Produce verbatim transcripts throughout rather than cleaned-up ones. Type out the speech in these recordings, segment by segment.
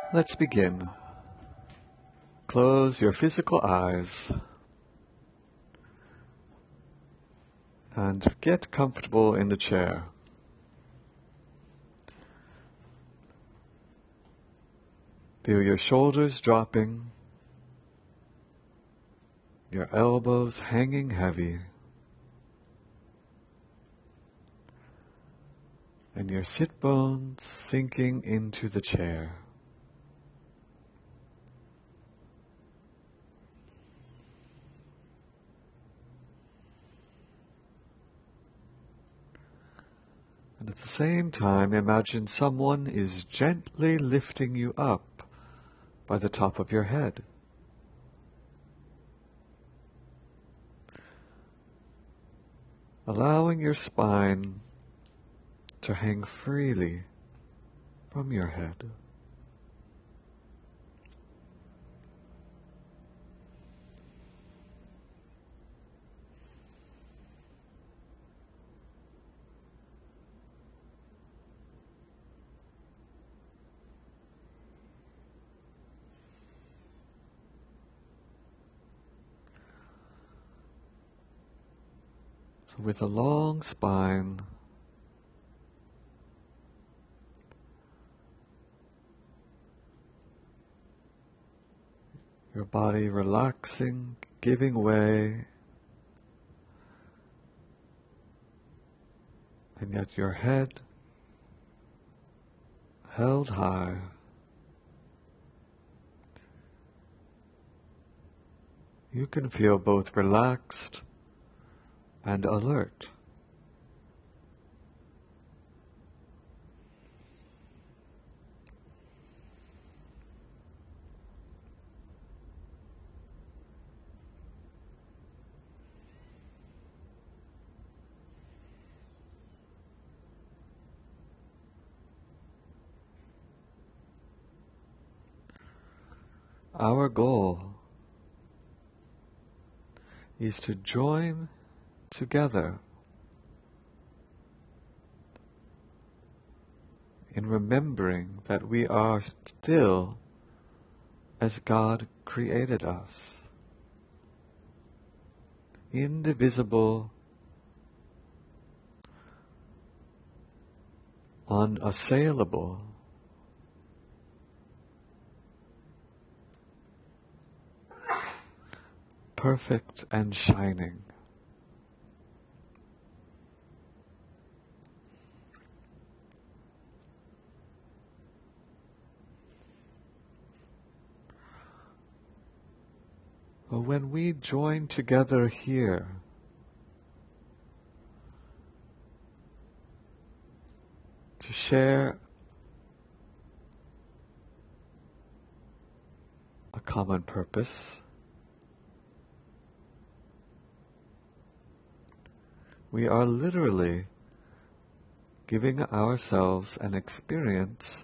Let's begin. Close your physical eyes and get comfortable in the chair. Feel your shoulders dropping, your elbows hanging heavy, and your sit bones sinking into the chair. And at the same time, imagine someone is gently lifting you up by the top of your head. Allowing your spine to hang freely from your head. So with a long spine, your body relaxing, giving way, and yet your head held high. You can feel both relaxed and alert. Our goal is to join together in remembering that we are still as God created us, indivisible, unassailable, perfect and shining. But when we join together here, to share a common purpose, we are literally giving ourselves an experience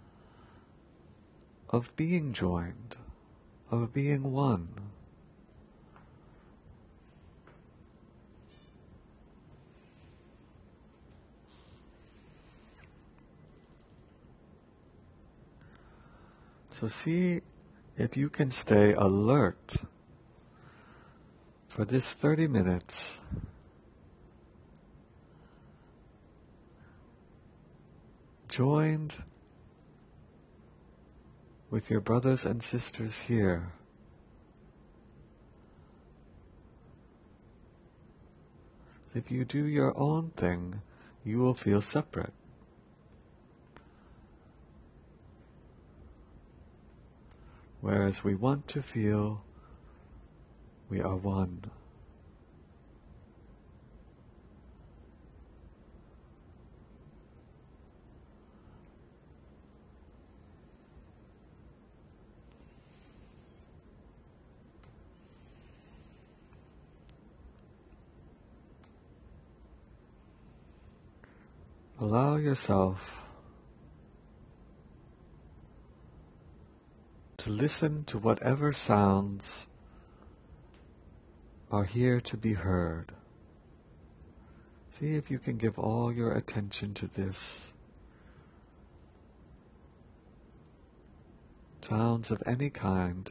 of being joined, of being one. So see if you can stay alert for this thirty minutes. Joined with your brothers and sisters here. If you do your own thing, you will feel separate. Whereas we want to feel we are one. Allow yourself to listen to whatever sounds are here to be heard. See if you can give all your attention to this. sounds of any kind.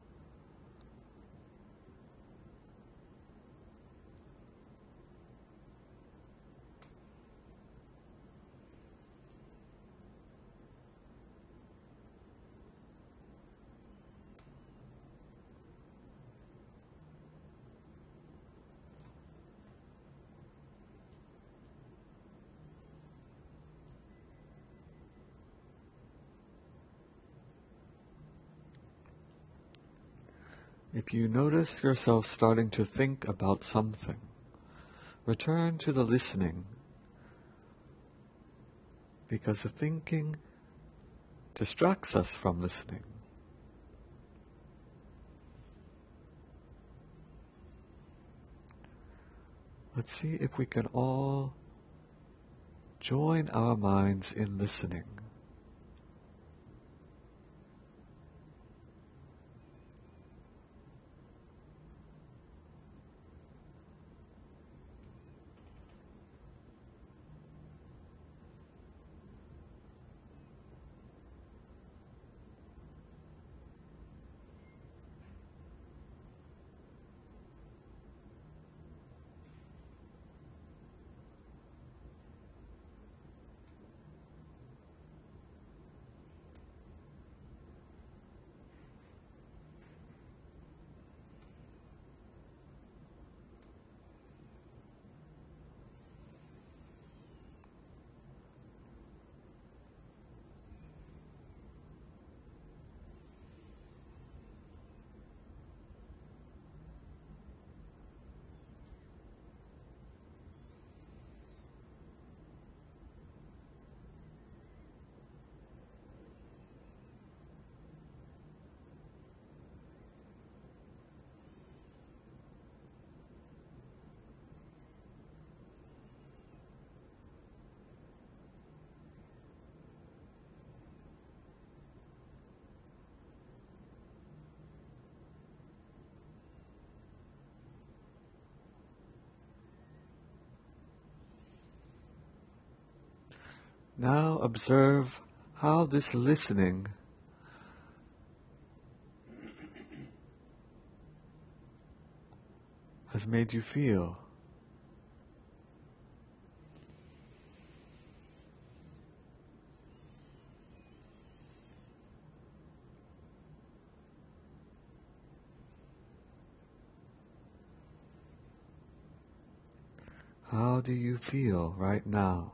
If you notice yourself starting to think about something, return to the listening, because the thinking distracts us from listening. Let's see if we can all join our minds in listening. Now observe how this listening has made you feel. How do you feel right now?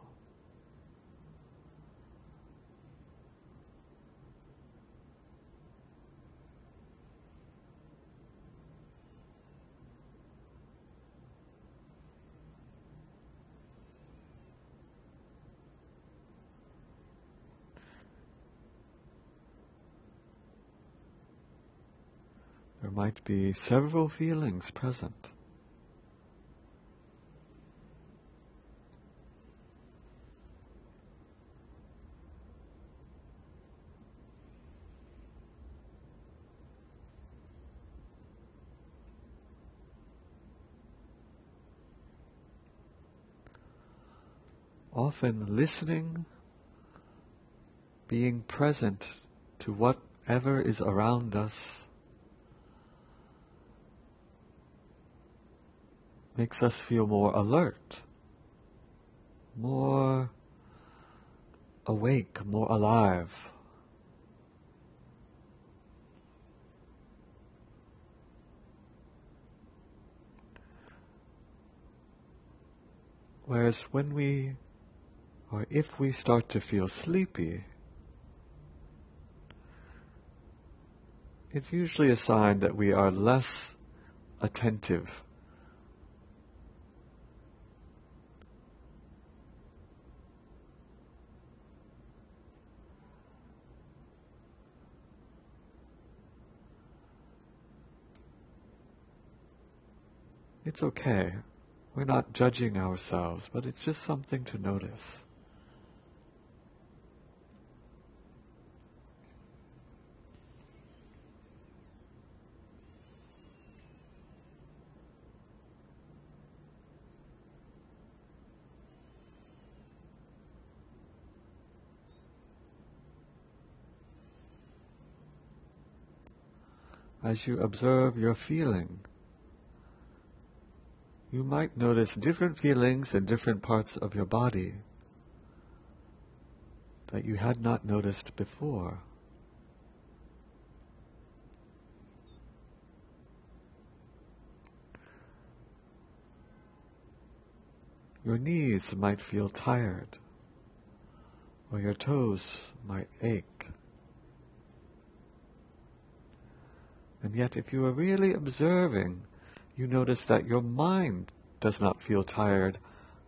There might be several feelings present. Often listening, being present to whatever is around us, makes us feel more alert, more awake, more alive. Whereas when we, or if we start to feel sleepy, it's usually a sign that we are less attentive. It's okay. We're not judging ourselves, but it's just something to notice. as you observe your feeling. You might notice different feelings in different parts of your body that you had not noticed before. Your knees might feel tired, or your toes might ache. And yet, if you are really observing, you notice that your mind does not feel tired.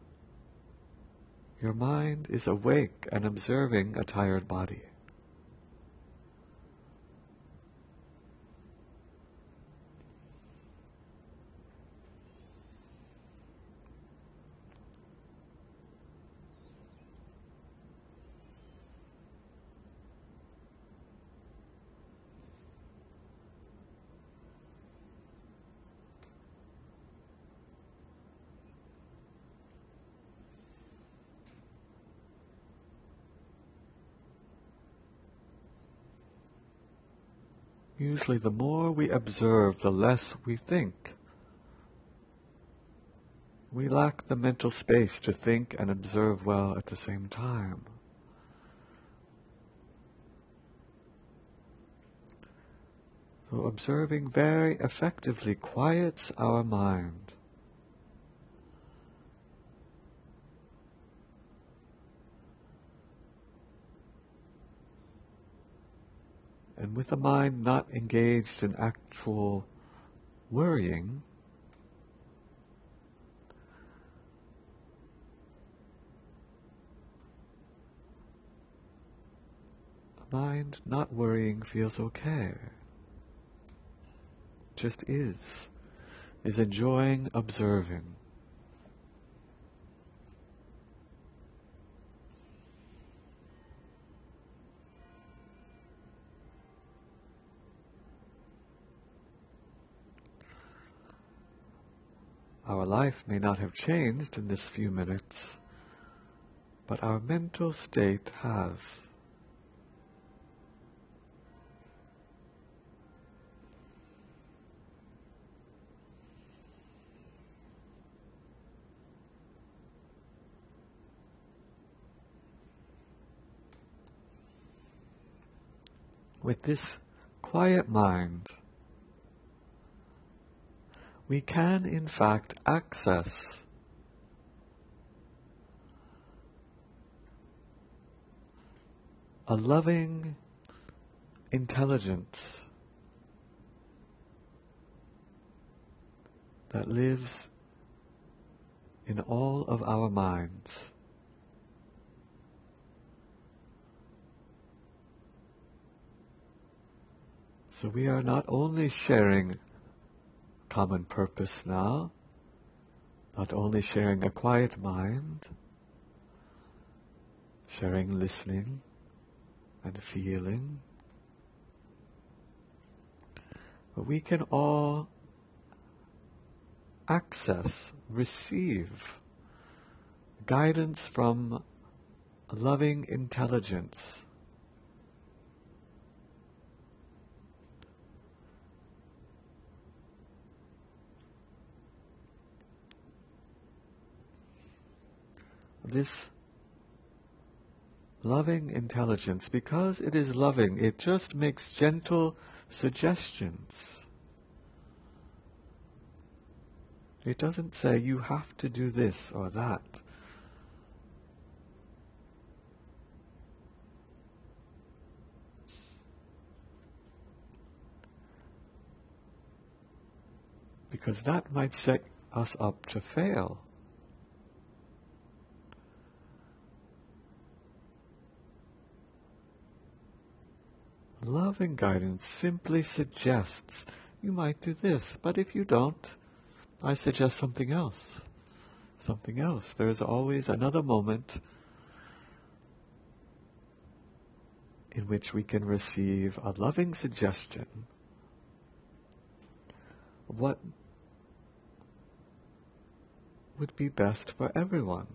Your mind is awake and observing a tired body. Usually the more we observe, the less we think. We lack the mental space to think and observe well at the same time. So observing very effectively quiets our mind. And with the mind not engaged in actual worrying, a mind not worrying feels okay. Just is, is enjoying observing. Our life may not have changed in this few minutes, but our mental state has. With this quiet mind, we can in fact access a loving intelligence that lives in all of our minds. So we are not only sharing common purpose now, not only sharing a quiet mind, sharing listening and feeling, but we can all access, receive guidance from a loving intelligence. This loving intelligence, because it is loving, it just makes gentle suggestions. It doesn't say you have to do this or that. Because that might set us up to fail. Loving guidance simply suggests, you might do this, but if you don't, I suggest something else. Something else. There is always another moment in which we can receive a loving suggestion of what would be best for everyone.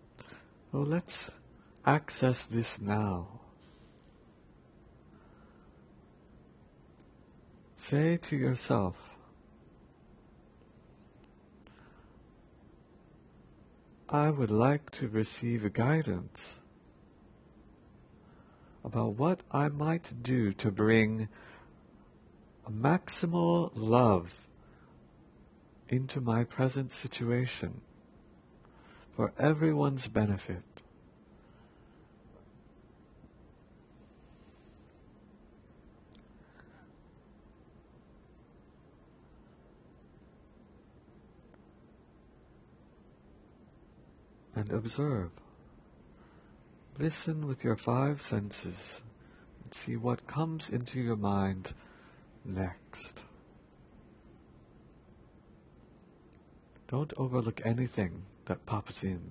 Well, let's access this now. say to yourself, I would like to receive guidance about what I might do to bring maximal love into my present situation for everyone's benefit. And observe. Listen with your five senses and see what comes into your mind next. Don't overlook anything that pops in.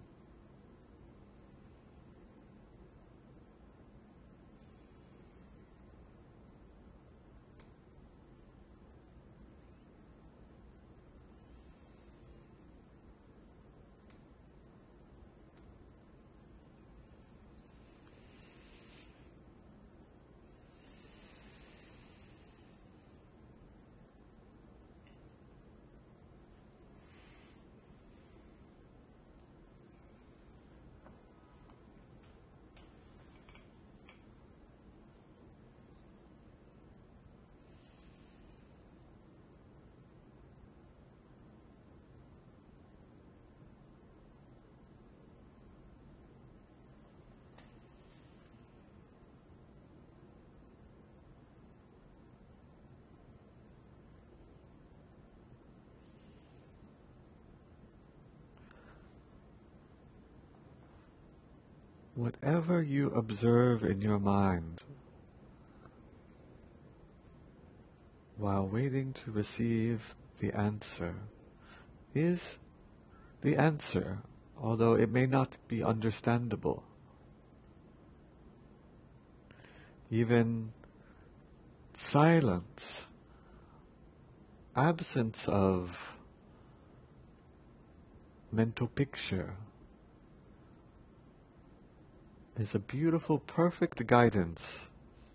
Whatever you observe in your mind while waiting to receive the answer is the answer, although it may not be understandable. Even silence, absence of mental picture, is a beautiful, perfect guidance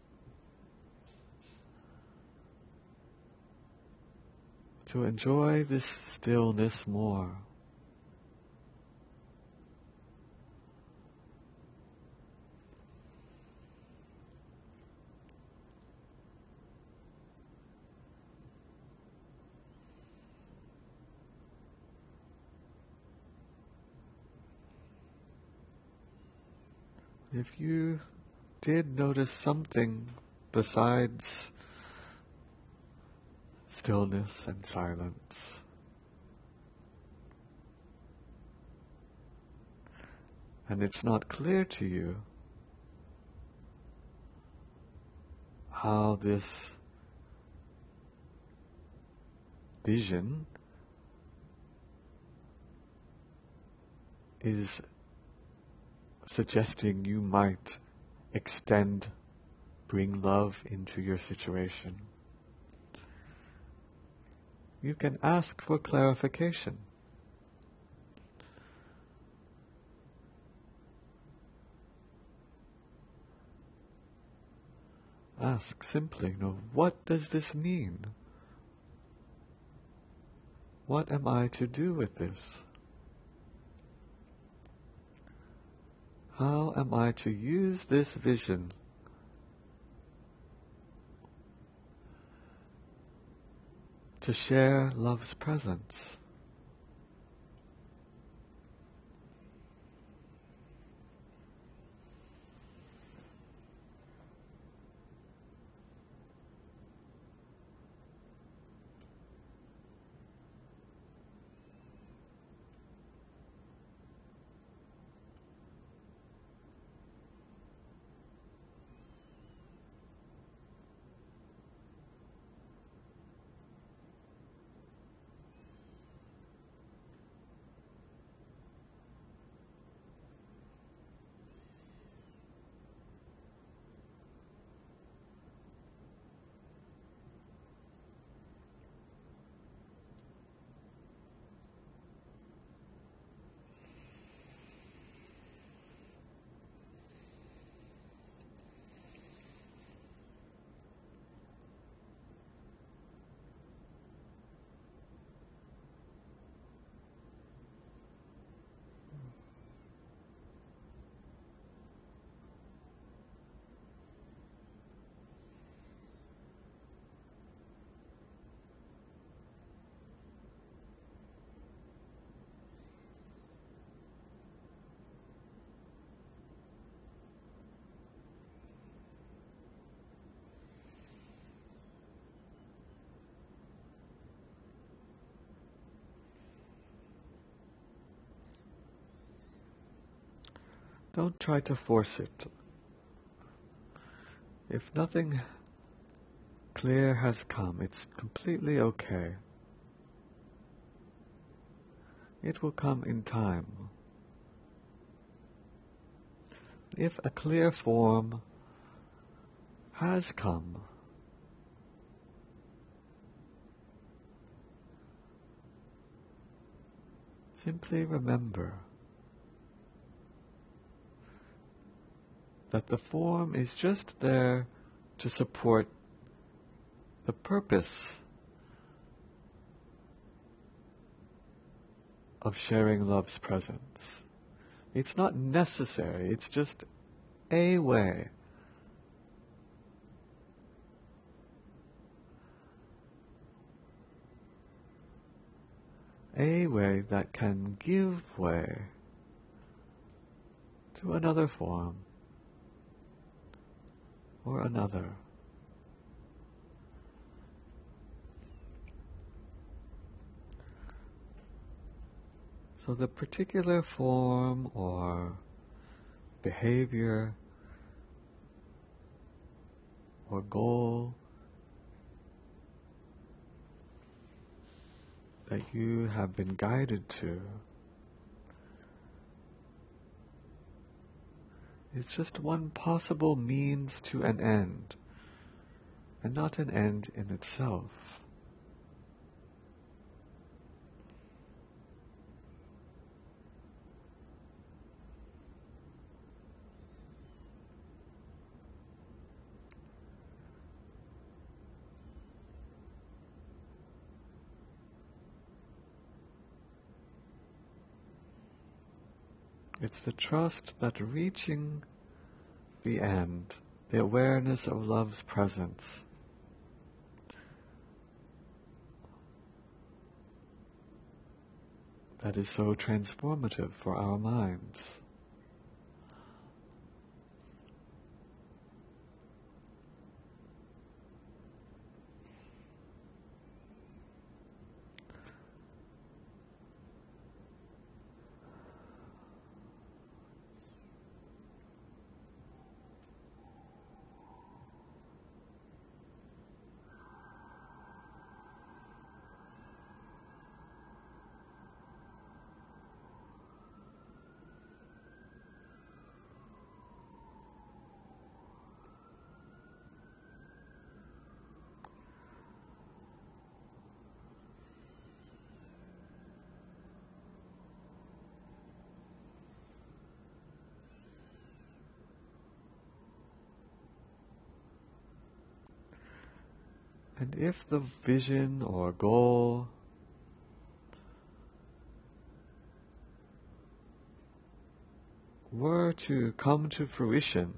to enjoy this stillness more. If you did notice something besides stillness and silence, and it's not clear to you how this vision is suggesting you might extend, bring love into your situation, you can ask for clarification. Ask simply, you know, what does this mean? What am I to do with this? How am I to use this vision to share love's presence? Don't try to force it. If nothing clear has come, it's completely okay. It will come in time. If a clear form has come, simply remember that the form is just there to support the purpose of sharing love's presence. It's not necessary, it's just a way. A way that can give way to another form or another. So the particular form or behavior or goal that you have been guided to, it's just one possible means to an end, and not an end in itself. It's the trust that reaching the end, the awareness of love's presence, that is so transformative for our minds. And if the vision or goal were to come to fruition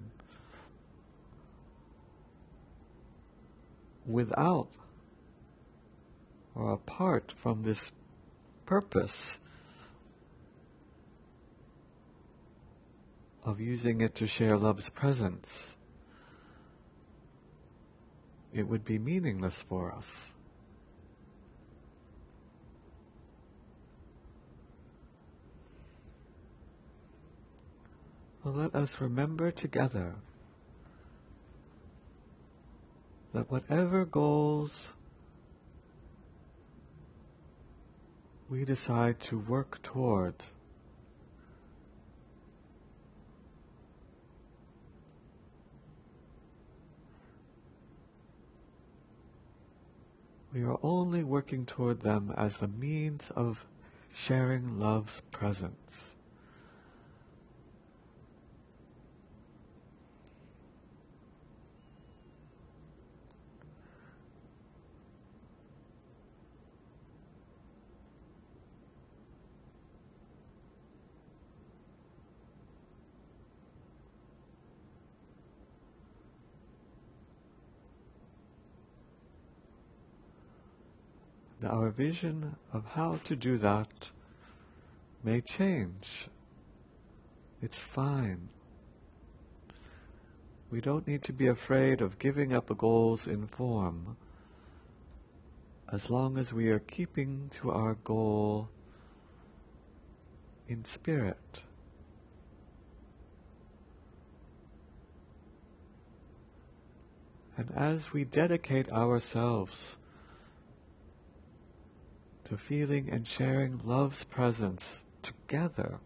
without or apart from this purpose of using it to share love's presence, it would be meaningless for us. Well, let us remember together that whatever goals we decide to work toward, we are only working toward them as the means of sharing love's presence. Our vision of how to do that may change. It's fine. We don't need to be afraid of giving up goals in form, as long as we are keeping to our goal in spirit. And as we dedicate ourselves to feeling and sharing love's presence together,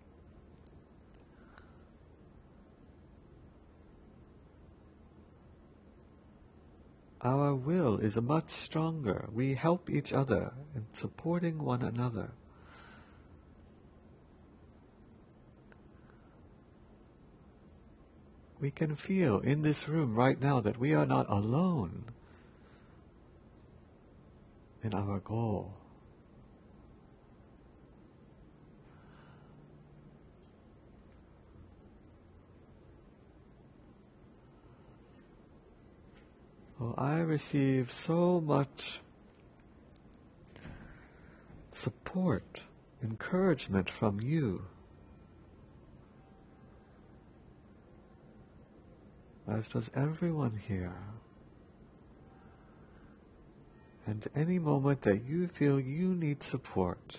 our will is much stronger. We help each other in supporting one another. We can feel in this room right now that we are not alone in our goal. Oh, I receive so much support, encouragement from you, as does everyone here. And any moment that you feel you need support,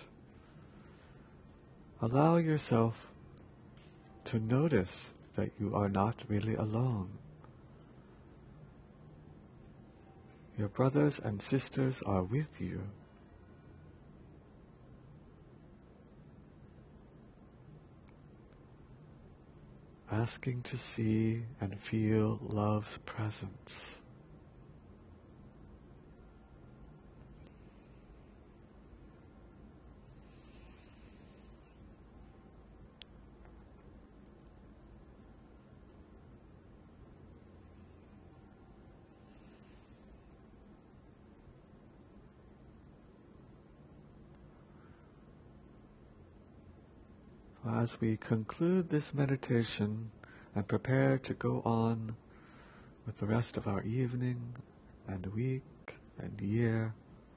allow yourself to notice that you are not really alone. Your brothers and sisters are with you. Asking to see and feel love's presence. As we conclude this meditation and prepare to go on with the rest of our evening and week and year,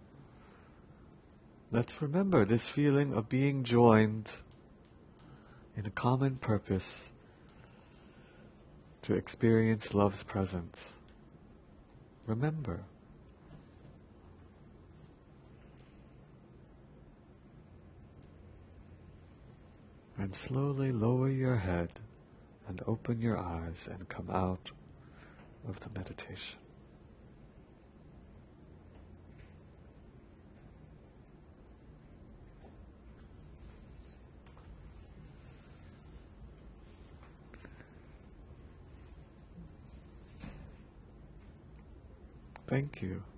let's remember this feeling of being joined in a common purpose to experience love's presence. Remember. And slowly lower your head and open your eyes and come out of the meditation. Thank you.